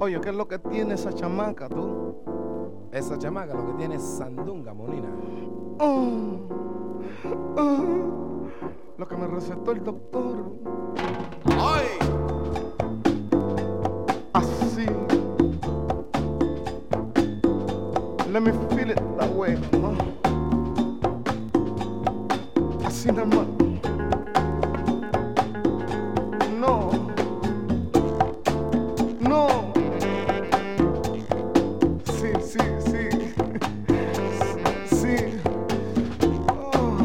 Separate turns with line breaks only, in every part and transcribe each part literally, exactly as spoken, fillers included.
Oye, ¿qué es lo que tiene esa chamaca, tú?
Esa chamaca lo que tiene es sandunga, monina.
Oh, oh, lo que me recetó el doctor.
¡Ay!
Así. Let me feel it that way, ¿no? Así nada más. No. No. Sí, sí, sí. Sí. Oh.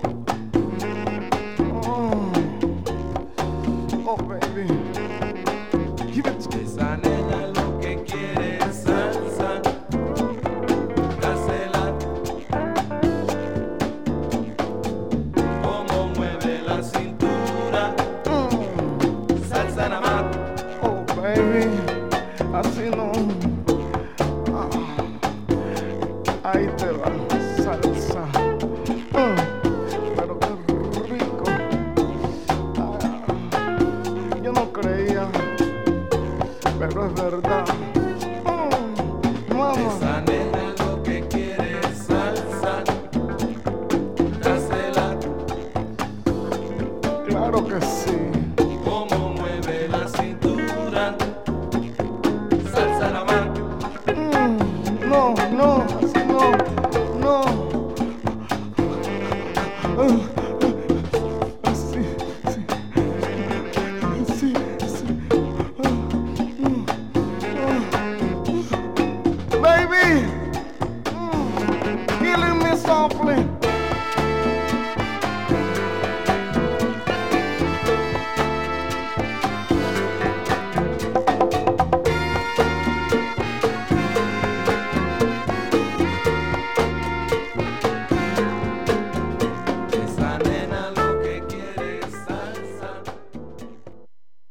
Oh. Oh, baby. Give it to me.
Esa nena lo que quiere es salsa. Dásela. Como mueve la cintura.
Mm.
Salsa nada más.
Oh, baby. Así no. Ah. Ahí te va. Salsa. Mm. Pero qué rico. Ah. Yo no creía. Pero es verdad. Mm. Mamá.
Esa nena lo que quiere es salsa. Dásela.
Claro que sí.